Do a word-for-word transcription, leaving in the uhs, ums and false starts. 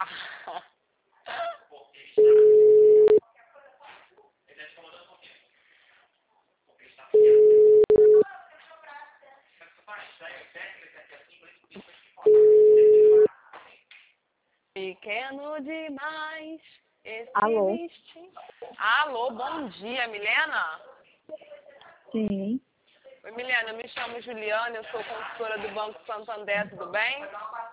Pequeno demais. Esse Alô? vestido. Alô, bom dia, Milena? Sim. Oi, Milena, eu me chamo Juliana, eu sou consultora do Banco Santander, tudo bem?